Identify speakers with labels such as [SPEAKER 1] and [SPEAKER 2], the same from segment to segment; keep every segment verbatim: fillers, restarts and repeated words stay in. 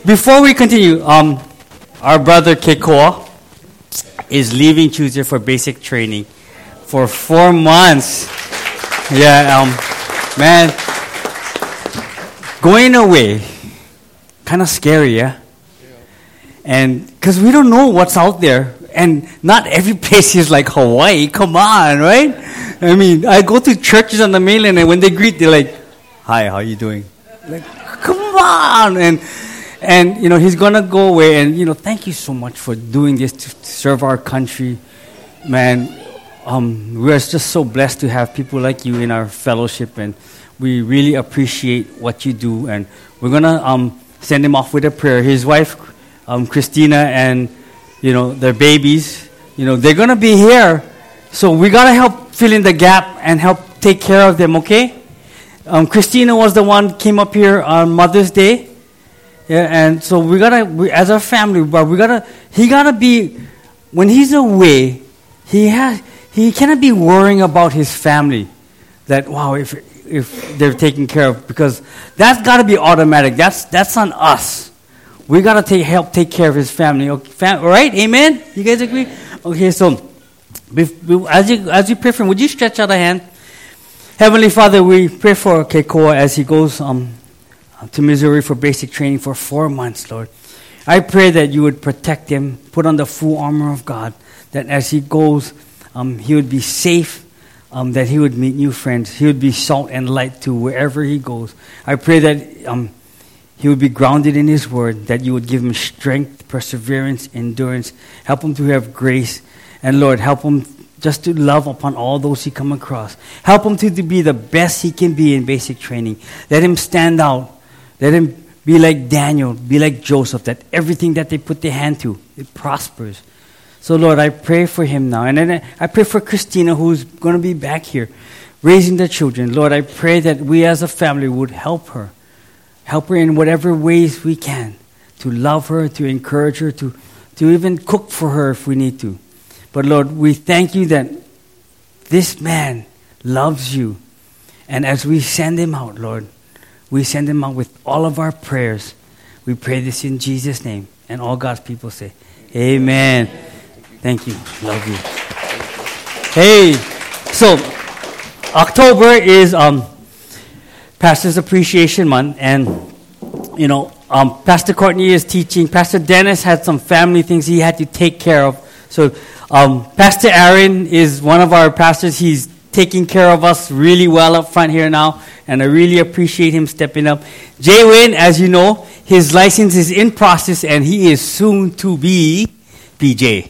[SPEAKER 1] before we continue, um, our brother Kekoa is leaving Tuesday for basic training for four months. Yeah, um, man, going away, kind of scary, yeah? And because we don't know what's out there. And not every place is like Hawaii. Come on, right? I mean, I go to churches on the mainland, and when they greet, they're like, "Hi, how you doing?" Like, come on. And, and you know, he's going to go away. And, you know, thank you so much for doing this to, to serve our country. Man, um, we're just so blessed to have people like you in our fellowship. And we really appreciate what you do. And we're going to um, send him off with a prayer. His wife, um, Christina, and you know, their babies, you know, they're going to be here. So we got to help fill in the gap and help take care of them, okay? Um, Christina was the one came up here on Mother's Day. Yeah, and so we got to, we, as a family, but we got to, he got to be, when he's away, he has, he cannot be worrying about his family. That, wow, if if they're taken care of, because that's got to be automatic. That's that's on us. We got to take help take care of his family. Okay, fam- right? Amen? You guys agree? Okay, so bef- as you as you pray for him, would you stretch out a hand? Heavenly Father, we pray for Kekoa as he goes um, to Missouri for basic training for four months, Lord. I pray that you would protect him, put on the full armor of God, that as he goes, um, he would be safe, um, that he would meet new friends. He would be salt and light to wherever he goes. I pray that Um, he would be grounded in his word, that you would give him strength, perseverance, endurance. Help him to have grace. And Lord, help him just to love upon all those he come across. Help him to, to be the best he can be in basic training. Let him stand out. Let him be like Daniel, be like Joseph, that everything that they put their hand to, it prospers. So Lord, I pray for him now. And then I pray for Christina, who's going to be back here, raising the children. Lord, I pray that we as a family would help her. Help her in whatever ways we can, to love her, to encourage her, to, to even cook for her if we need to. But Lord, we thank you that this man loves you. And as we send him out, Lord, we send him out with all of our prayers. We pray this in Jesus' name. And all God's people say, amen. Thank you. Love you. Hey, so October is... um. Pastor's Appreciation Month, and you know, um, Pastor Courtney is teaching. Pastor Dennis had some family things he had to take care of. So, um, Pastor Aaron is one of our pastors. He's taking care of us really well up front here now, and I really appreciate him stepping up. Jay Wynn, as you know, his license is in process, and he is soon to be P J.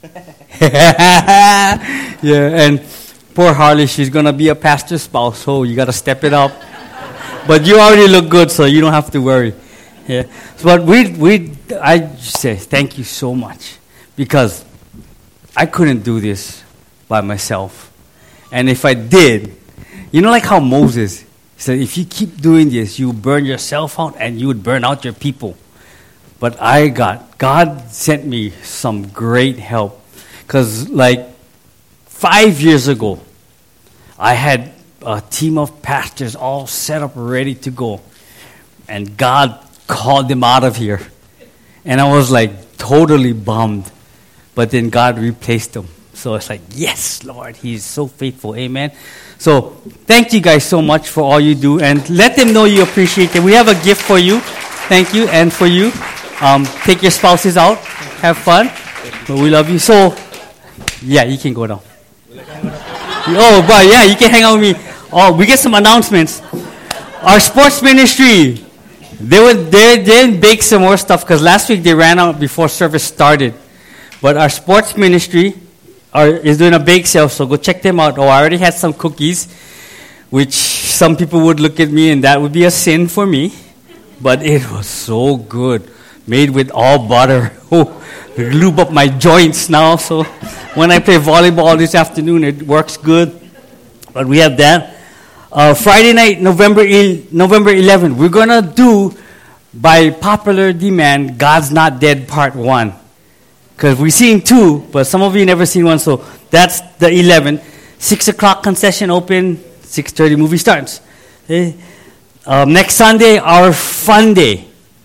[SPEAKER 1] Yeah, and poor Harley, she's gonna be a pastor's spouse, so you gotta step it up. But you already look good, so you don't have to worry. Yeah. But we, we, I say thank you so much, because I couldn't do this by myself. And if I did, you know, like how Moses said, if you keep doing this, you burn yourself out and you would burn out your people. But I got, God sent me some great help. Because like five years ago, I had a team of pastors all set up, ready to go. And God called them out of here. And I was like totally bummed. But then God replaced them. So it's like, yes, Lord, He's so faithful. Amen. So thank you guys so much for all you do. And let them know you appreciate it. We have a gift for you. Thank you. And for you, um, take your spouses out. Have fun. But we love you. So, yeah, you can go now. Oh, but yeah, you can hang out with me. Oh, we get some announcements. Our sports ministry, they would they didn't bake some more stuff because last week they ran out before service started. But our sports ministry are, is doing a bake sale, so go check them out. Oh, I already had some cookies, which some people would look at me and that would be a sin for me. But it was so good, made with all butter. Oh, lube up my joints now. So when I play volleyball this afternoon, it works good. But we have that. Uh, Friday night, November November eleventh, we're going to do, by popular demand, God's Not Dead Part one. Because we've seen two, but some of you never seen one, so that's the eleventh. six o'clock concession open, six thirty movie starts. Okay. Um, next Sunday, our fun day.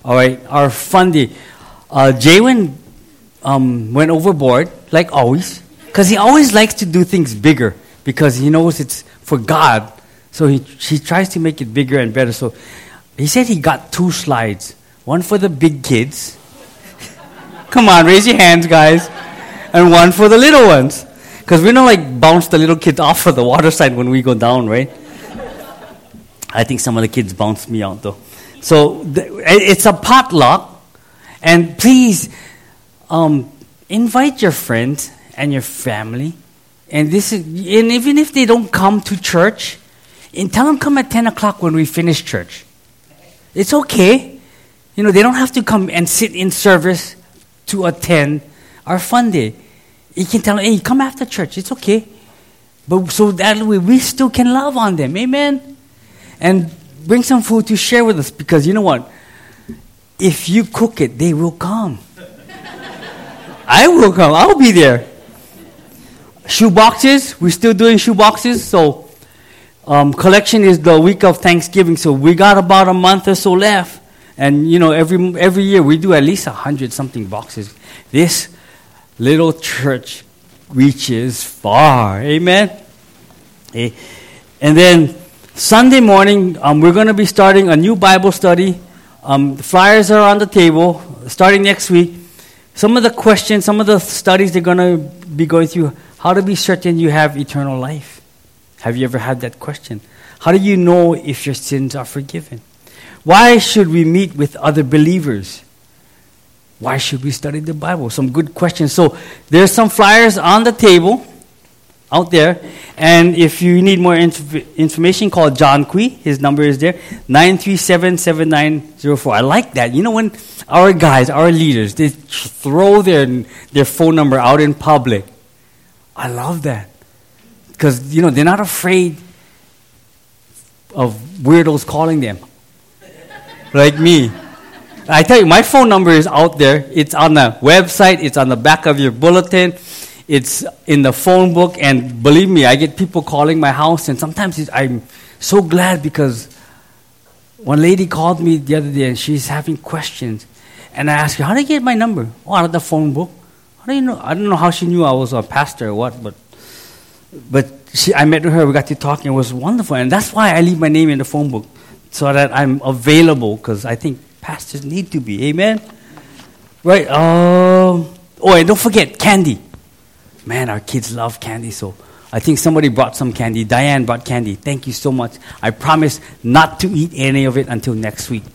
[SPEAKER 1] All right, our fun day. Uh, Jaywin um, went overboard, like always, because he always likes to do things bigger because he knows it's for God. So he he tries to make it bigger and better. So he said he got two slides, one for the big kids. Come on, raise your hands, guys. And one for the little ones. Because we don't like bounce the little kids off of the water side when we go down, right? I think some of the kids bounced me out, though. So th- it's a potluck. And please um, invite your friends and your family. And this is, and even if they don't come to church, and tell them come at ten o'clock when we finish church. It's okay. You know, they don't have to come and sit in service to attend our fun day. You can tell them, hey, come after church. It's okay. But so that way we still can love on them. Amen? And bring some food to share with us because you know what? If you cook it, they will come. I will come. I'll be there. Shoe boxes. We're still doing shoe boxes. So um, collection is the week of Thanksgiving. So we got about a month or so left. And, you know, every every year we do at least a hundred something boxes. This little church reaches far. Amen? Okay. And then Sunday morning, um, we're going to be starting a new Bible study. Um, the flyers are on the table starting next week. Some of the questions, some of the studies they're going to be going through, how to be certain you have eternal life. Have you ever had that question? How do you know if your sins are forgiven? Why should we meet with other believers? Why should we study the Bible? Some good questions. So there's some flyers on the table out there. And if you need more inf- information, call John Kui. His number is there, nine three seven, seven nine zero four. I like that. You know, when our guys, our leaders, they throw their, their phone number out in public. I love that. Because, you know, they're not afraid of weirdos calling them. Like me. I tell you, my phone number is out there. It's on the website. It's on the back of your bulletin. It's in the phone book. And believe me, I get people calling my house. And sometimes it's, I'm so glad because one lady called me the other day and she's having questions. And I asked her, how did you get my number? Oh, out of the phone book. How do you know? I don't know how she knew I was a pastor or what, but but she, I met her. We got to talking. It was wonderful. And that's why I leave my name in the phone book so that I'm available because I think pastors need to be. Amen? Right. Um, oh, and don't forget candy. Man, our kids love candy. So I think somebody brought some candy. Diane brought candy. Thank you so much. I promise not to eat any of it until next week.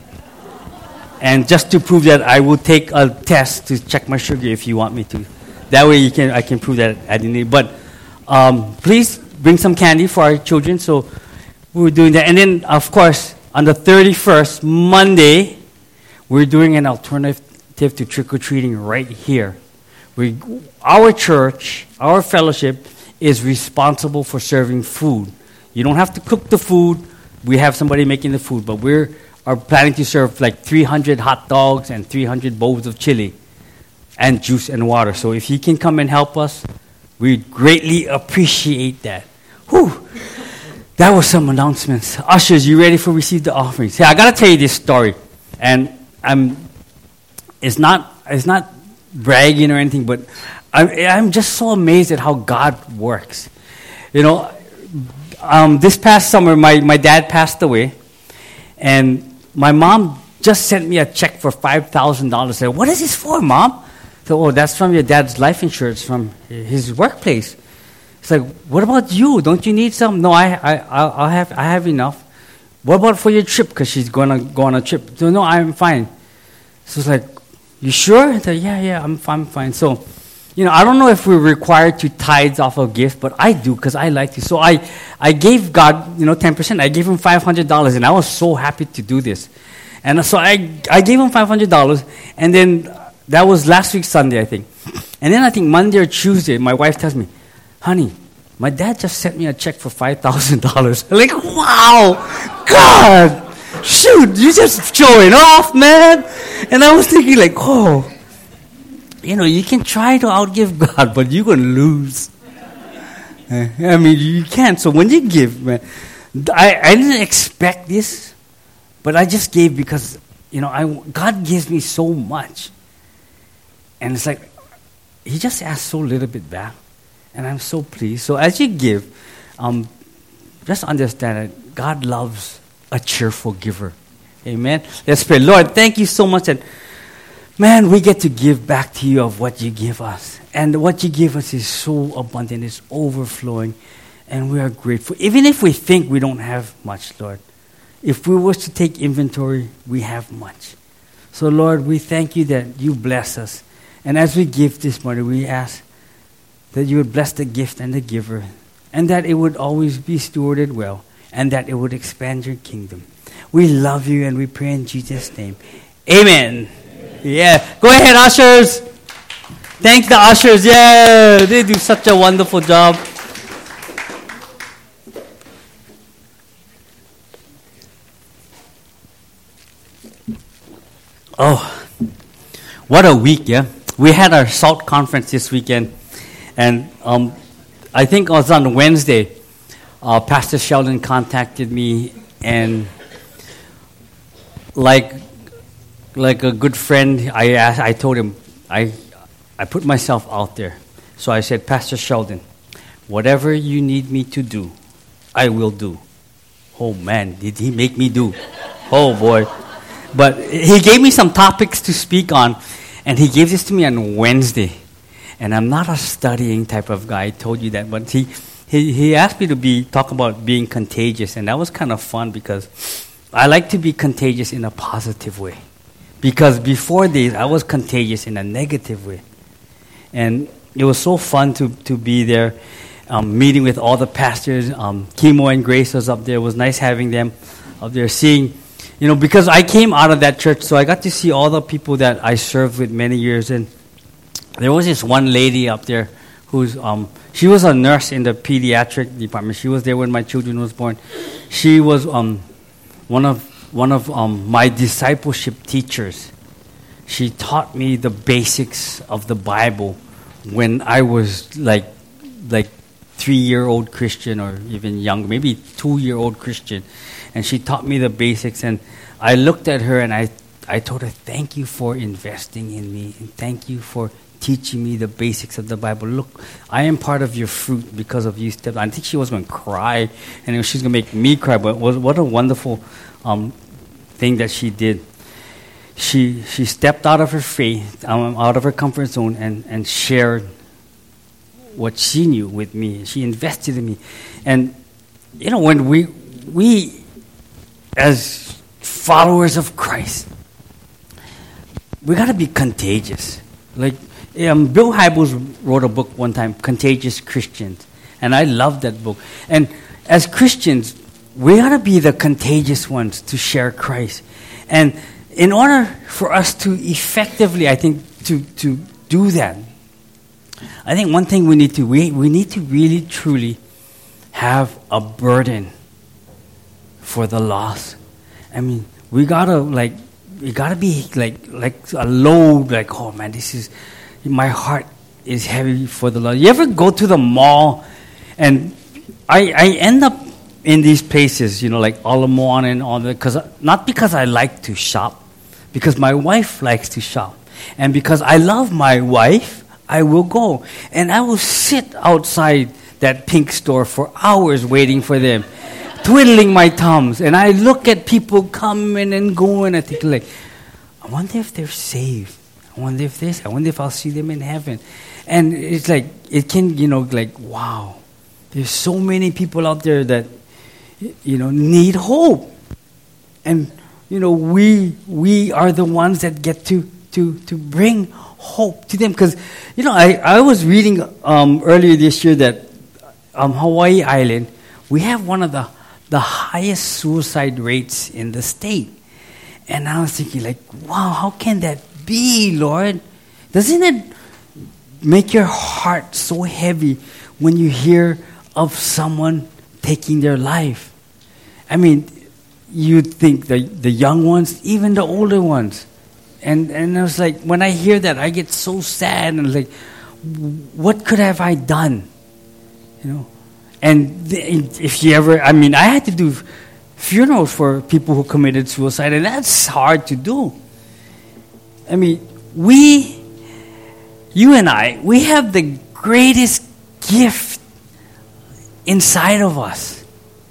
[SPEAKER 1] And just to prove that, I will take a test to check my sugar if you want me to. That way you can I can prove that I didn't eat. But um, please bring some candy for our children. So we're doing that. And then, of course, on the thirty-first, Monday, we're doing an alternative to trick-or-treating right here. We, our church, our fellowship, is responsible for serving food. You don't have to cook the food. We have somebody making the food. But we're are planning to serve like three hundred hot dogs and three hundred bowls of chili and juice and water. So if you can come and help us, we greatly appreciate that. Whew. That was some announcements. Ushers, you ready for receive the offerings? Hey, I got to tell you this story. And I'm, it's not, it's not bragging or anything, but I'm, I'm just so amazed at how God works. You know, um, this past summer, my, my dad passed away. And my mom just sent me a check for five thousand dollars. I said, what is this for, Mom? So, oh, that's from your dad's life insurance from his workplace. It's like, what about you? Don't you need some? No, I, I, I'll have, I have enough. What about for your trip? Because she's going to go on a trip. So, no, I'm fine. So it's like, you sure? I said, yeah, yeah, I'm, I'm fine. So, you know, I don't know if we're required to tithe off of gifts, but I do because I like to. So I, I gave God, you know, ten percent. I gave him five hundred dollars, and I was so happy to do this. And so I, I gave him five hundred dollars, and then that was last week Sunday, I think. And then I think Monday or Tuesday, my wife tells me, honey, my dad just sent me a check for five thousand dollars. I'm like, wow, God, shoot, you just showing off, man. And I was thinking like, oh, you know, you can try to outgive God, but you're going to lose. I mean, you can't. So when you give, man, I, I didn't expect this, but I just gave because you know, I, God gives me so much. And it's like, He just asks so little bit back. And I'm so pleased. So as you give, um, just understand that God loves a cheerful giver. Amen. Let's pray. Lord, thank you so much that, man, we get to give back to you of what you give us. And what you give us is so abundant, it's overflowing. And we are grateful. Even if we think we don't have much, Lord, if we were to take inventory, we have much. So, Lord, we thank you that you bless us. And as we give this morning, we ask that you would bless the gift and the giver, and that it would always be stewarded well, and that it would expand your kingdom. We love you, and we pray in Jesus' name. Amen. Amen. Yeah. Go ahead, ushers. Thank the ushers. Yeah, they do such a wonderful job. Oh, what a week, yeah? We had our SALT conference this weekend, and um, I think it was on Wednesday, uh, Pastor Sheldon contacted me, and like like a good friend, I asked, I told him, I I put myself out there. So I said, Pastor Sheldon, whatever you need me to do, I will do. Oh man, did he make me do? Oh boy. But he gave me some topics to speak on, and he gave this to me on Wednesday. And I'm not a studying type of guy, I told you that, but he, he, he asked me to be talk about being contagious, and that was kind of fun because I like to be contagious in a positive way. Because before this, I was contagious in a negative way. And it was so fun to, to be there, um, meeting with all the pastors. Um, Kimo and Grace was up there. It was nice having them up there, seeing, you know, because I came out of that church, so I got to see all the people that I served with many years. And there was this one lady up there who's, um, she was a nurse in the pediatric department. She was there when my children was born. She was um, one of one of um, my discipleship teachers. She taught me the basics of the Bible when I was like like three-year-old Christian or even younger, maybe two-year-old Christian. And she taught me the basics. And I looked at her and I, I told her, thank you for investing in me. And thank you for teaching me the basics of the Bible. Look, I am part of your fruit because of you. Step. I think she was going to cry, and she's going to make me cry. But was, what a wonderful um, thing that she did. She she stepped out of her faith, um, out of her comfort zone, and, and shared what she knew with me. She invested in me. And, you know, when we, we as followers of Christ, we got to be contagious. Like, um, Bill Hybels wrote a book one time, Contagious Christians. And I love that book. And as Christians, we got to be the contagious ones to share Christ. And in order for us to effectively, I think, to, to do that, I think one thing we need to, we, we need to really, truly have a burden for the lost. I mean, we got to, like, we got to be, like, like a load, like, oh, man, this is, my heart is heavy for the lost. You ever go to the mall, and I, I end up in these places, you know, like Alamon and all that, because not because I like to shop, because my wife likes to shop. And because I love my wife, I will go. And I will sit outside that pink store for hours waiting for them, twiddling my thumbs. And I look at people coming and going. I think, like, I wonder if they're saved. I wonder if this, I wonder if I'll see them in heaven. And it's like, it can, you know, like, wow. There's so many people out there that, you know, need hope. And, you know, we we are the ones that get to to to bring hope to them. Because, you know, I, I was reading um, earlier this year that um, Hawaii Island, we have one of the, the highest suicide rates in the state. And I was thinking, like, wow, how can that be, Lord? Doesn't it make your heart so heavy when you hear of someone taking their life? I mean, you'd think the the young ones, even the older ones. And and I was like, when I hear that, I get so sad and like, what could have I done? You know? And th- if you ever, I mean, I had to do funerals for people who committed suicide, and that's hard to do. I mean, we, you and I, we have the greatest gift inside of us.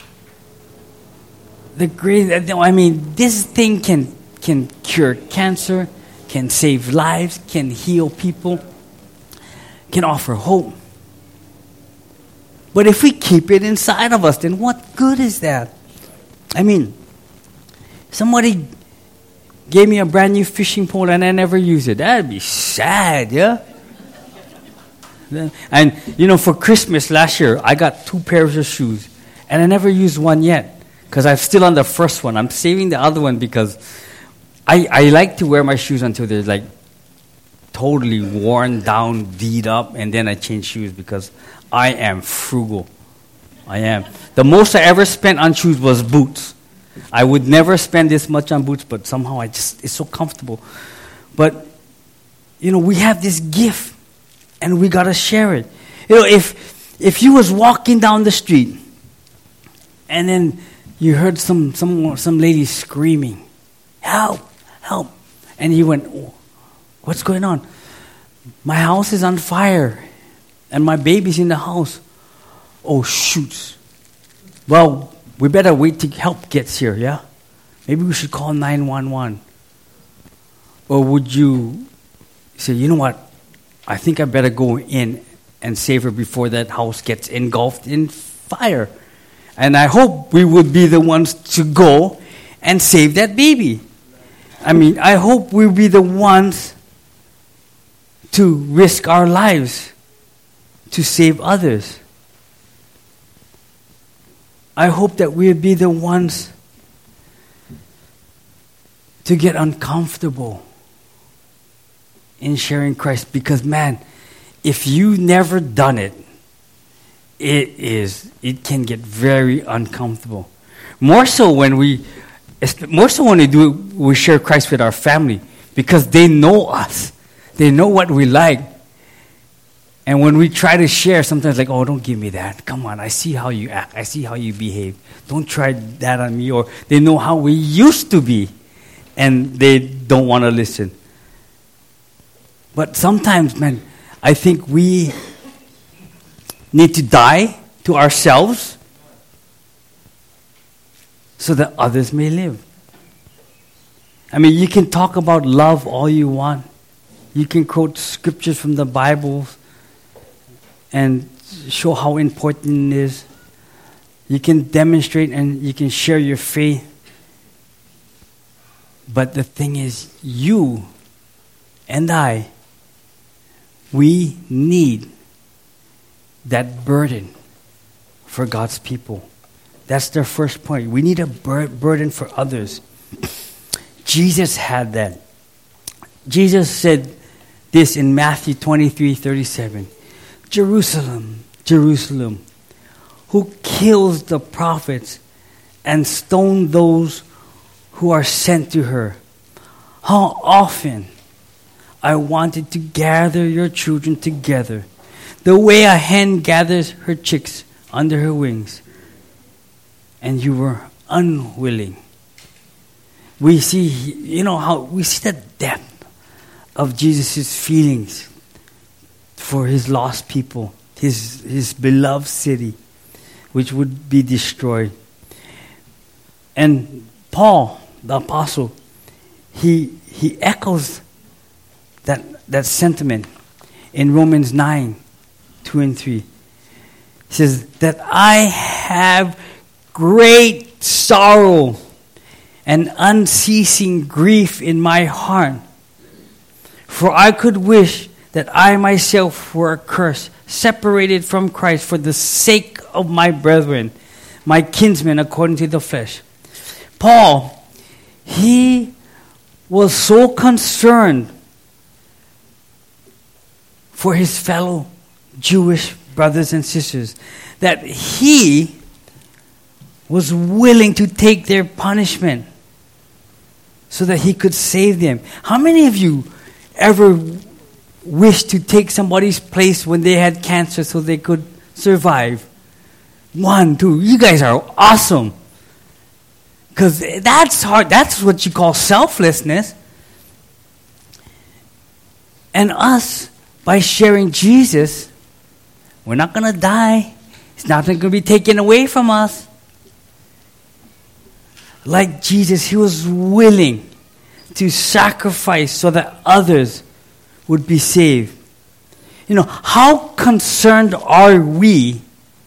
[SPEAKER 1] The great, I mean, this thing can can cure cancer, can save lives, can heal people, can offer hope. But if we keep it inside of us, then what good is that? I mean, somebody gave me a brand new fishing pole and I never use it. That'd be sad, yeah? And, you know, for Christmas last year, I got two pairs of shoes. And I never used one yet because I'm still on the first one. I'm saving the other one because I, I like to wear my shoes until they're like totally worn down, beat up, and then I change shoes because I am frugal. I am. The most I ever spent on shoes was boots. I would never spend this much on boots, but somehow I just, it's so comfortable. But, you know, we have this gift, and we got to share it. You know, if if you was walking down the street, and then you heard some some some lady screaming, help, help, and you went, oh, what's going on? My house is on fire, and my baby's in the house. Oh, shoot. Well, we better wait till help gets here, yeah? Maybe we should call nine one one. Or would you say, you know what? I think I better go in and save her before that house gets engulfed in fire. And I hope we would be the ones to go and save that baby. I mean, I hope we'll be the ones to risk our lives to save others. I hope that we'll be the ones to get uncomfortable in sharing Christ. Because, man, if you never done it, it is, it can get very uncomfortable. More so when we, more so when we do, we share Christ with our family because they know us. They know what we like. And when we try to share, sometimes like, oh, don't give me that. Come on, I see how you act. I see how you behave. Don't try that on me. Or they know how we used to be, and they don't want to listen. But sometimes, man, I think we need to die to ourselves so that others may live. I mean, you can talk about love all you want. You can quote scriptures from the Bible and show how important it is. You can demonstrate and you can share your faith. But the thing is, you and I, we need that burden for God's people. That's the first point. We need a bur- burden for others. Jesus had that. Jesus said this in Matthew twenty-three thirty-seven. Jerusalem, Jerusalem, who kills the prophets and stones those who are sent to her. How often I wanted to gather your children together, the way a hen gathers her chicks under her wings, and you were unwilling. We see, you know, how we see the depth of Jesus' feelings for his lost people, his his beloved city, which would be destroyed. And Paul, the apostle, he he echoes that that sentiment in Romans nine, two and three. He says that I have great sorrow and unceasing grief in my heart, for I could wish that I myself were accursed, separated from Christ for the sake of my brethren, my kinsmen according to the flesh. Paul, he was so concerned for his fellow Jewish brothers and sisters that he was willing to take their punishment so that he could save them. How many of you ever wish to take somebody's place when they had cancer so they could survive? One, two. You guys are awesome. Because that's hard. That's what you call selflessness. And us, by sharing Jesus, we're not going to die. It's not going to be taken away from us. Like Jesus, he was willing to sacrifice so that others would be saved. You know, how concerned are we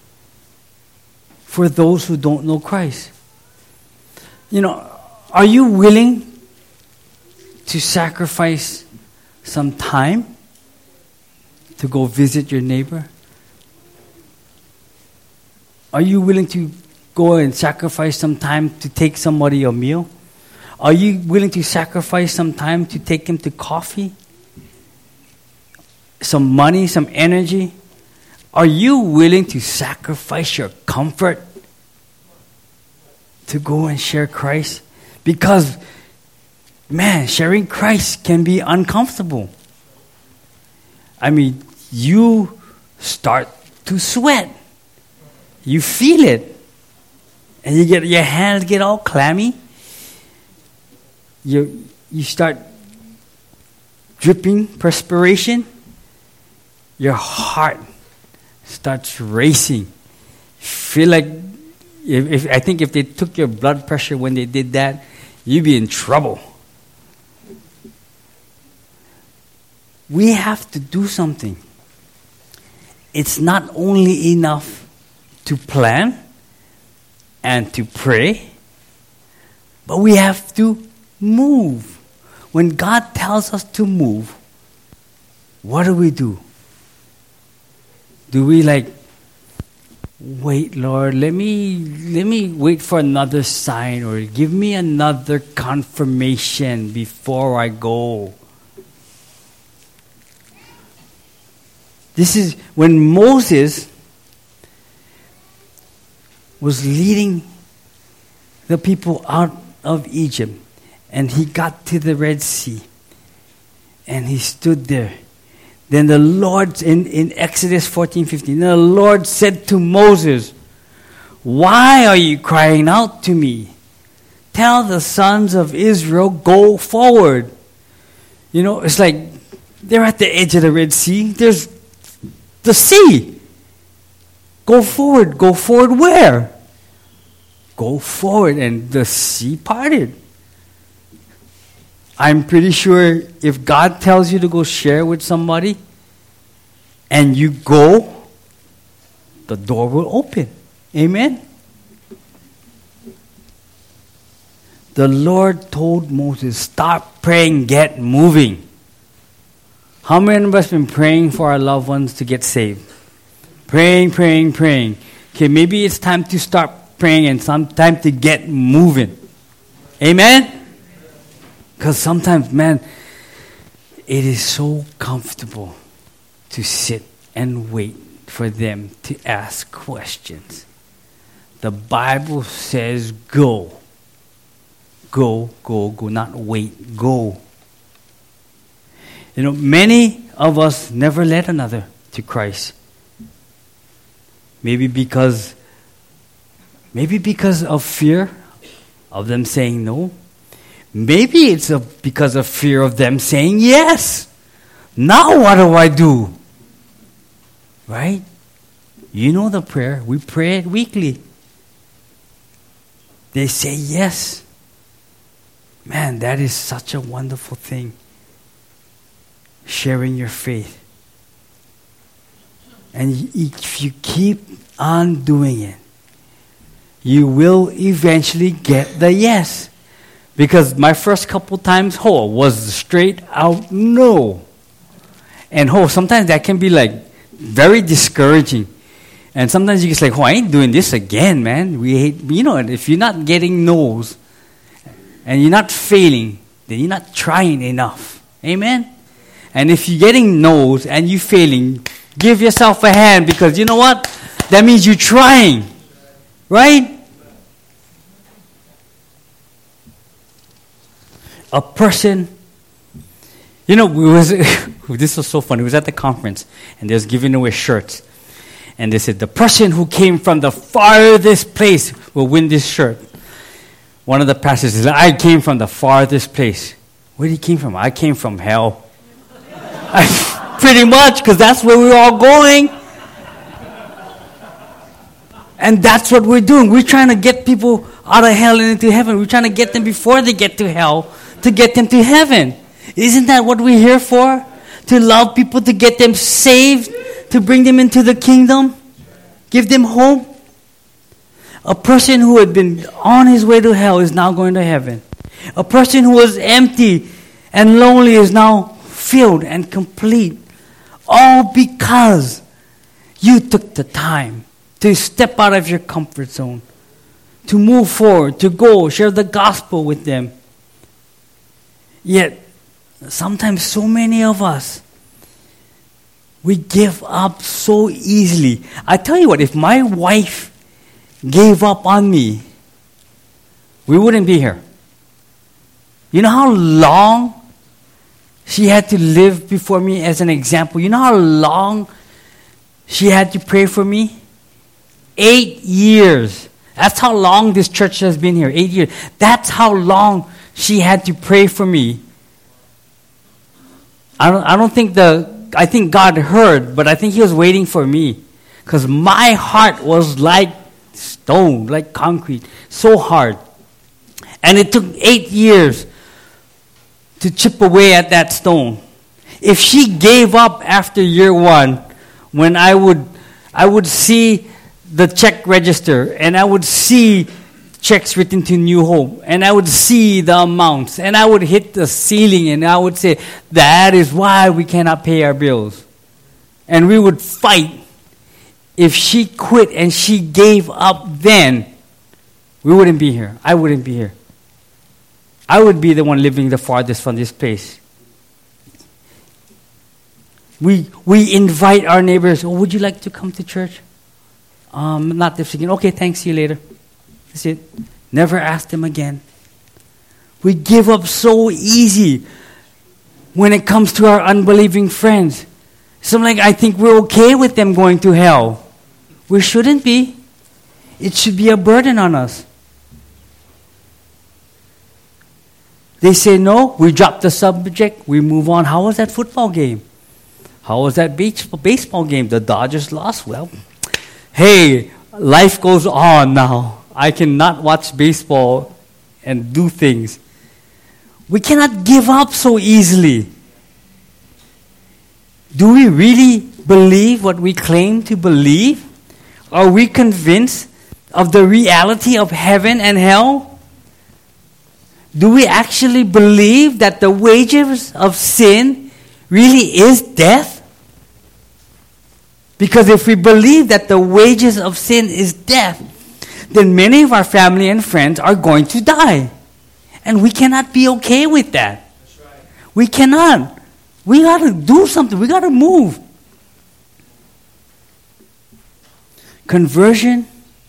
[SPEAKER 1] for those who don't know Christ? You know, are you willing to sacrifice some time to go visit your neighbor? Are you willing to go and sacrifice some time to take somebody a meal? Are you willing to sacrifice some time to take him to coffee? Some money, some energy? Are you willing to sacrifice your comfort to go and share Christ? Because, man, sharing Christ can be uncomfortable. I mean, you start to sweat. You feel it. And you get your hands get all clammy. You you start dripping perspiration. Your heart starts racing. Feel like if, if I think if they took your blood pressure when they did that, you'd be in trouble. We have to do something. It's not only enough to plan and to pray, but we have to move. When God tells us to move, what do we do? Do we like, wait, Lord, let me let me wait for another sign or give me another confirmation before I go? This is when Moses was leading the people out of Egypt, and he got to the Red Sea, and he stood there. Then the Lord, in, in Exodus fourteen fifteen, the Lord said to Moses, "Why are you crying out to me? Tell the sons of Israel, go forward." You know, it's like they're at the edge of the Red Sea. There's the sea. Go forward. Go forward where? Go forward. And the sea parted. I'm pretty sure if God tells you to go share with somebody and you go, the door will open. Amen? The Lord told Moses, stop praying, get moving. How many of us have been praying for our loved ones to get saved? Praying, praying, praying. Okay, maybe it's time to start praying and some time to get moving. Amen? Because sometimes, man, it is so comfortable to sit and wait for them to ask questions. The Bible says go. Go, go, go. Not wait, go. You know, many of us never led another to Christ. Maybe because, maybe because of fear of them saying no. Maybe it's a, because of fear of them saying yes. Now what do I do? Right? You know the prayer. We pray it weekly. They say yes. Man, that is such a wonderful thing. Sharing your faith. And if you keep on doing it, you will eventually get the yes. Because my first couple times, oh, was straight out no. And oh, sometimes that can be like very discouraging. And sometimes you just like, oh, I ain't doing this again, man. We hate, you know, if you're not getting no's and you're not failing, then you're not trying enough. Amen? And if you're getting no's and you're failing, give yourself a hand because you know what? That means you're trying. Right? A person, you know, we was this was so funny. We was at the conference and they was giving away shirts. And they said, the person who came from the farthest place will win this shirt. One of the pastors says, I came from the farthest place. Where did he came from? I came from hell. I, pretty much, because that's where we're all going. And that's what we're doing. We're trying to get people out of hell and into heaven. We're trying to get them before they get to hell, to get them to heaven. Isn't that what we're here for? To love people, to get them saved, to bring them into the kingdom, give them hope. A person who had been on his way to hell is now going to heaven. A person who was empty and lonely is now filled and complete. All because you took the time to step out of your comfort zone, to move forward, to go, share the gospel with them. Yet, sometimes so many of us, we give up so easily. I tell you what, if my wife gave up on me, we wouldn't be here. You know how long she had to live before me as an example? You know how long she had to pray for me? Eight years. That's how long this church has been here. Eight years. That's how long she had to pray for me. I don't, I don't think the, I think God heard, but I think He was waiting for me. Because my heart was like stone, like concrete. So hard. And it took eight years to chip away at that stone. If she gave up after year one, when I would, I would see the check register, and I would see checks written to New Hope, and I would see the amounts, and I would hit the ceiling, and I would say, that is why we cannot pay our bills. And we would fight. If she quit and she gave up then, we wouldn't be here. I wouldn't be here. I would be the one living the farthest from this place. We we invite our neighbors, oh, would you like to come to church? Um, not this again. Okay, thanks, see you later. That's it. Never ask them again. We give up so easy when it comes to our unbelieving friends. Something like, I think we're okay with them going to hell. We shouldn't be. It should be a burden on us. They say no, we drop the subject, we move on. How was that football game? How was that beach, baseball game? The Dodgers lost. Well, hey, life goes on now. I cannot watch baseball and do things. We cannot give up so easily. Do we really believe what we claim to believe? Are we convinced of the reality of heaven and hell? Do we actually believe that the wages of sin really is death? Because if we believe that the wages of sin is death, then many of our family and friends are going to die. And we cannot be okay with that. That's right. We cannot. We got to do something. We got to move. Conversion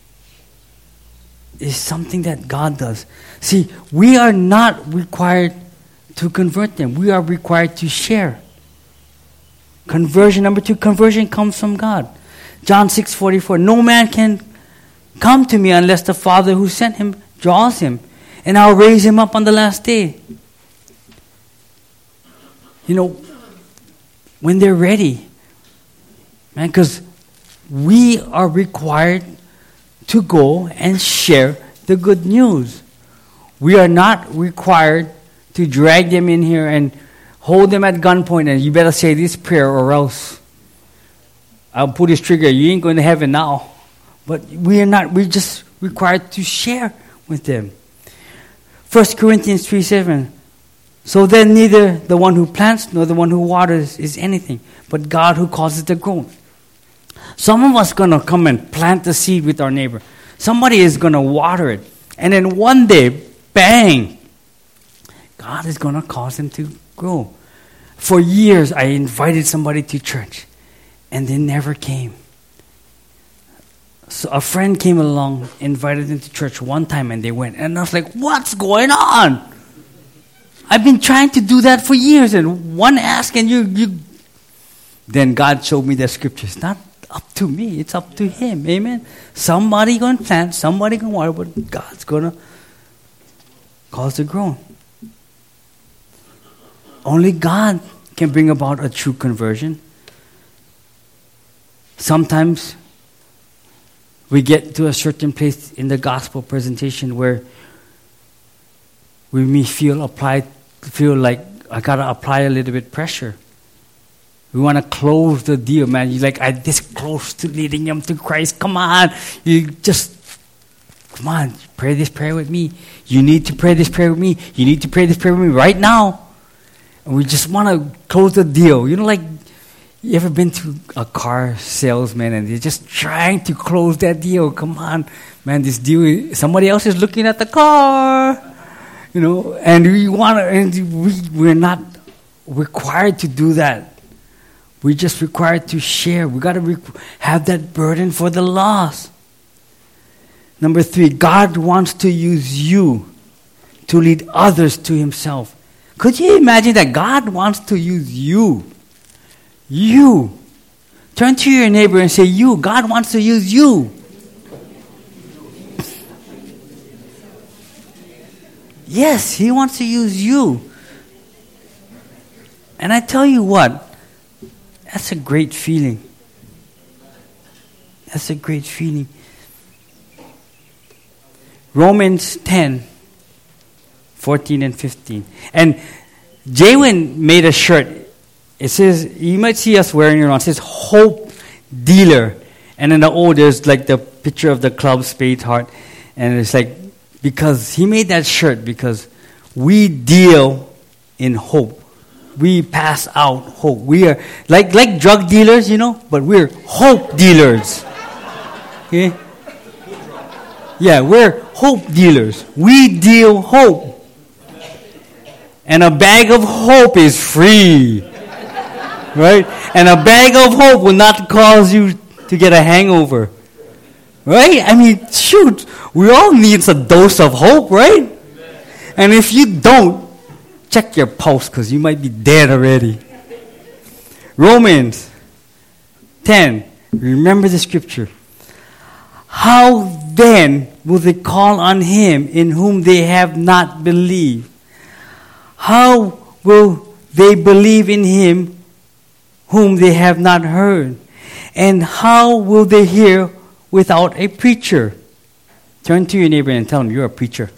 [SPEAKER 1] is something that God does. See, we are not required to convert them. We are required to share. Conversion, number two, conversion comes from God. John six forty-four, no man can come to me unless the Father who sent him draws him, and I'll raise him up on the last day. You know, when they're ready, man, because we are required to go and share the good news. We are not required to drag them in here and hold them at gunpoint and you better say this prayer or else I'll pull this trigger. You ain't going to heaven now. But we are not. We're just required to share with them. First Corinthians three seven. So then neither the one who plants nor the one who waters is anything, but God who causes the growth. Some of us going to come and plant the seed with our neighbor. Somebody is going to water it. And then one day, bang, God is going to cause them to grow. For years, I invited somebody to church, and they never came. So a friend came along, invited them to church one time, and they went. And I was like, what's going on? I've been trying to do that for years, and one ask, and you, you. Then God showed me the scriptures. Not up to me, it's up to Him. Amen. Somebody going to plant, somebody going to water, but God's going to cause a groan. Only God can bring about a true conversion. Sometimes we get to a certain place in the gospel presentation where we may feel applied, feel like I gotta apply a little bit pressure. We want to close the deal, man. You're like, I'm this close to leading them to Christ. Come on, you just come on, pray this prayer with me. You need to pray this prayer with me. You need to pray this prayer with me right now. And we just want to close the deal. You know, like, you ever been to a car salesman and they're just trying to close that deal? Come on, man, this deal, somebody else is looking at the car. You know, and we want to, and we, we're not required to do that. We're just required to share. We got to rec- have that burden for the lost. Number three, God wants to use you to lead others to Himself. Could you imagine that God wants to use you? You. Turn to your neighbor and say, you. God wants to use you. Yes, He wants to use you. And I tell you what, that's a great feeling. That's a great feeling. Romans ten, fourteen and fifteen. And Jaywin made a shirt. It says, you might see us wearing it around. It says, Hope Dealer. And in the old, there's like the picture of the club spade heart. And it's like, because he made that shirt because we deal in hope. We pass out hope. We are like like drug dealers, you know, but we're hope dealers. Okay? Yeah, we're hope dealers. We deal hope. And a bag of hope is free. Right? And a bag of hope will not cause you to get a hangover. Right? I mean, shoot, we all need a dose of hope, right? And if you don't, check your pulse because you might be dead already. Romans ten, remember the scripture. How then will they call on Him in whom they have not believed? How will they believe in Him whom they have not heard? And how will they hear without a preacher? Turn to your neighbor and tell him, you're a preacher.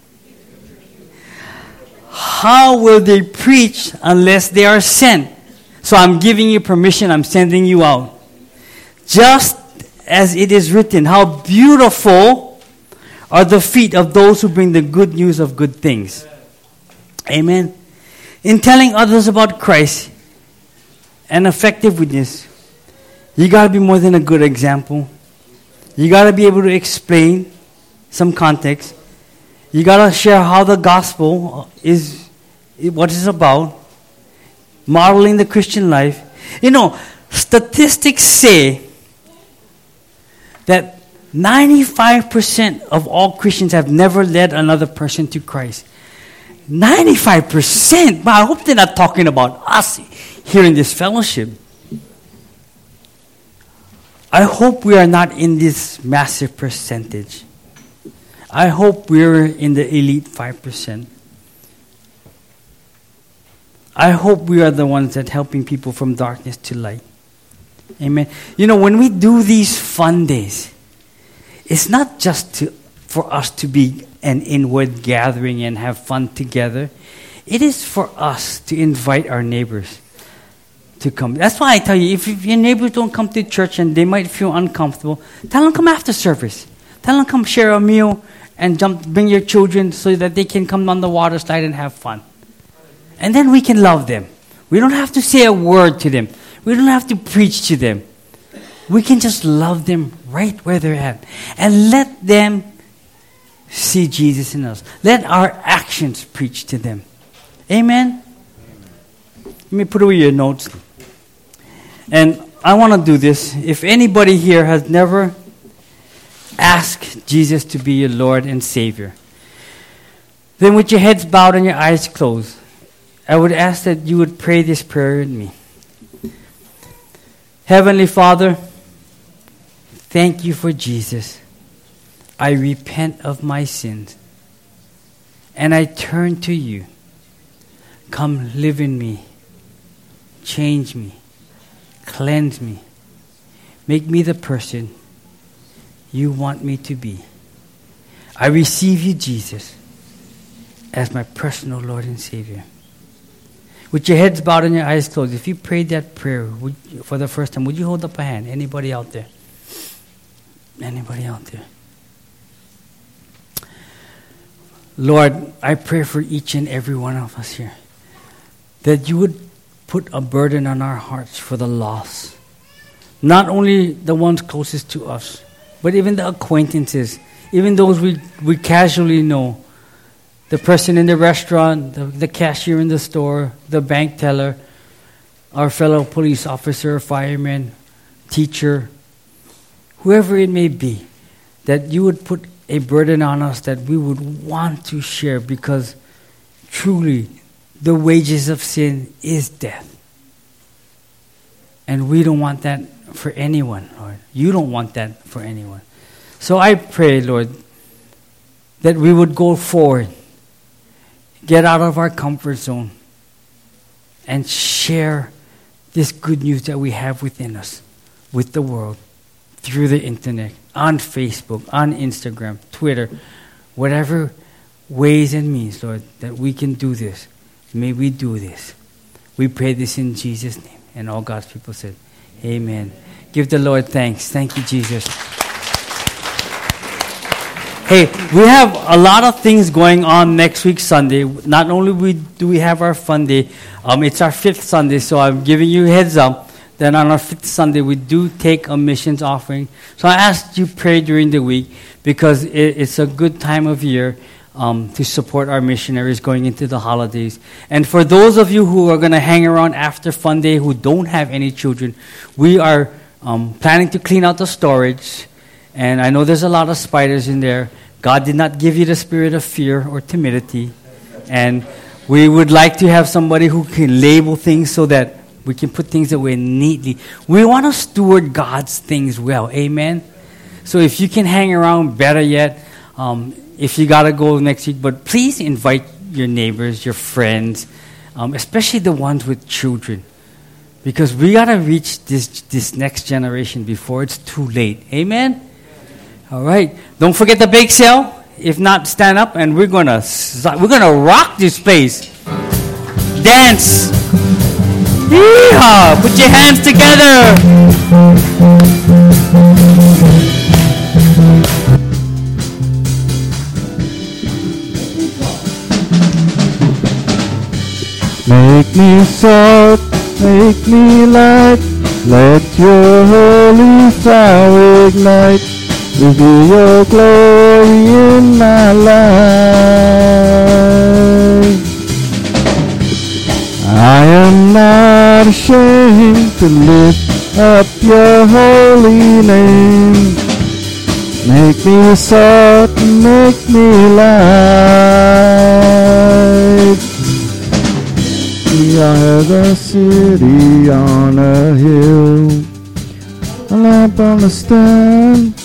[SPEAKER 1] How will they preach unless they are sent? So I'm giving you permission, I'm sending you out. Just as it is written, how beautiful are the feet of those who bring the good news of good things. Amen. In telling others about Christ, an effective witness, you got to be more than a good example. You got to be able to explain some context. You got to share how the gospel is, what it's about, modeling the Christian life. You know, statistics say that ninety-five percent of all Christians have never led another person to Christ. ninety-five percent? But I hope they're not talking about us here in this fellowship. I hope we are not in this massive percentage. I hope we're in the elite five percent. I hope we are the ones that helping people from darkness to light. Amen. You know, when we do these fun days, it's not just to, for us to be an inward gathering and have fun together. It is for us to invite our neighbors to come. That's why I tell you, if, if your neighbors don't come to church and they might feel uncomfortable, tell them come after service. Tell them come share a meal and jump, bring your children so that they can come on the water slide and have fun. And then we can love them. We don't have to say a word to them. We don't have to preach to them. We can just love them right where they're at. And let them see Jesus in us. Let our actions preach to them. Amen? Let me put away your notes. And I want to do this. If anybody here has never asked Jesus to be your Lord and Savior, then with your heads bowed and your eyes closed, I would ask that you would pray this prayer with me. Heavenly Father, thank you for Jesus. I repent of my sins and I turn to you. Come live in me. Change me. Cleanse me. Make me the person you want me to be. I receive you, Jesus, as my personal Lord and Savior. With your heads bowed and your eyes closed, if you prayed that prayer would, for the first time, would you hold up a hand? Anybody out there? Anybody out there? Lord, I pray for each and every one of us here that you would put a burden on our hearts for the lost. Not only the ones closest to us, but even the acquaintances, even those we, we casually know. The person in the restaurant, the, the cashier in the store, the bank teller, our fellow police officer, fireman, teacher, whoever it may be, that you would put a burden on us that we would want to share, because truly the wages of sin is death. And we don't want that for anyone, Lord. You don't want that for anyone. So I pray, Lord, that we would go forward, get out of our comfort zone, and share this good news that we have within us with the world through the internet, on Facebook, on Instagram, Twitter, whatever ways and means, Lord, that we can do this. May we do this. We pray this in Jesus' name. And all God's people said, amen. Give the Lord thanks. Thank you, Jesus. Hey, we have a lot of things going on next week, Sunday. Not only we do we have our fun day, um, it's our fifth Sunday, so I'm giving you a heads up that on our fifth Sunday, we do take a missions offering. So I asked you pray during the week, because it, it's a good time of year um, to support our missionaries going into the holidays. And for those of you who are going to hang around after fun day who don't have any children, we are um, planning to clean out the storage. And I know there's a lot of spiders in there. God did not give you the spirit of fear or timidity. And we would like to have somebody who can label things so that we can put things away neatly. We want to steward God's things well. Amen? So if you can hang around, better yet, um, if you got to go next week, but please invite your neighbors, your friends, um, especially the ones with children. Because we got to reach this, this next generation before it's too late. Amen? All right. Don't forget the bake sale. If not, stand up and we're going to we're going to rock this place. Dance. Yeehaw! Put your hands together.
[SPEAKER 2] Make me salt, make me light, let your holy fire ignite, reveal your glory in my life. I am not ashamed to lift up your holy name. Make me salt, make me light. We are the city on a hill, a lamp on a stand.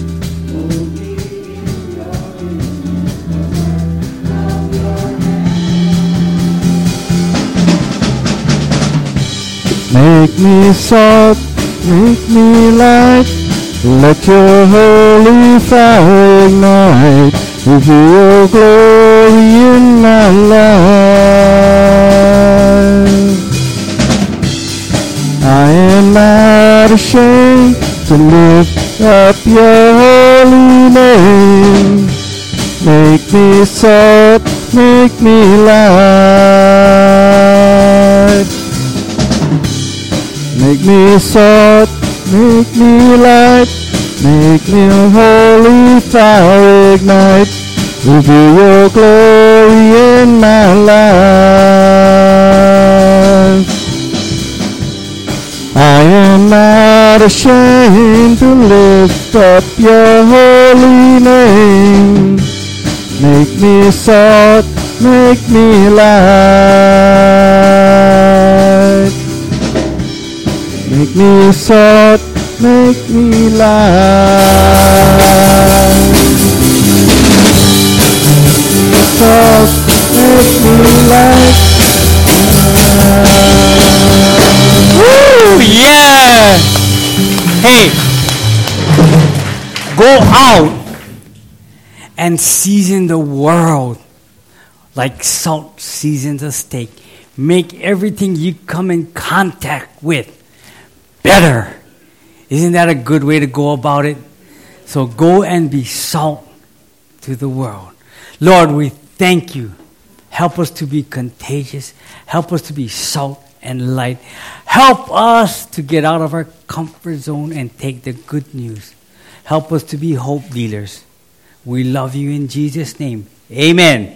[SPEAKER 2] Make me salt, make me light, let your holy fire ignite, reveal your glory in my life. I am not ashamed to lift up your holy name. Make me salt, make me light. Make me salt, make me light, make me a holy fire ignite, reveal your glory in my life. I am not ashamed to lift up your holy name. Make me salt, make me light. Make me salt, make me light. salt, make me light.
[SPEAKER 1] Woo! Yeah! Hey, go out and season the world like salt seasons a steak. Make everything you come in contact with better. Isn't that a good way to go about it? So go and be salt to the world. Lord, we thank you. Help us to be contagious. Help us to be salt and light. Help us to get out of our comfort zone and take the good news. Help us to be hope dealers. We love you in Jesus' name. Amen.